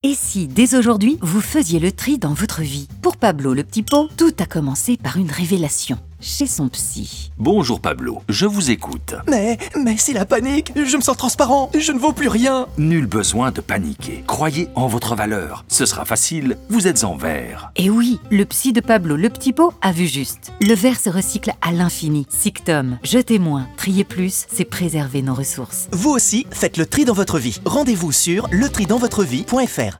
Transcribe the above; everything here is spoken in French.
Et si, dès aujourd'hui, vous faisiez le tri dans votre vie? Pour Pablo le petit pot, tout a commencé par une révélation, chez son psy. Bonjour Pablo, je vous écoute. Mais c'est la panique. Je me sens transparent. Je ne vaux plus rien. Nul besoin de paniquer. Croyez en votre valeur. Ce sera facile, vous êtes en vert. Et oui, le psy de Pablo le petit pot a vu juste. Le verre se recycle à l'infini. Sictom, jetez moins, triez plus, c'est préserver nos ressources. Vous aussi, faites le tri dans votre vie. Rendez-vous sur letridansvotrevie.fr.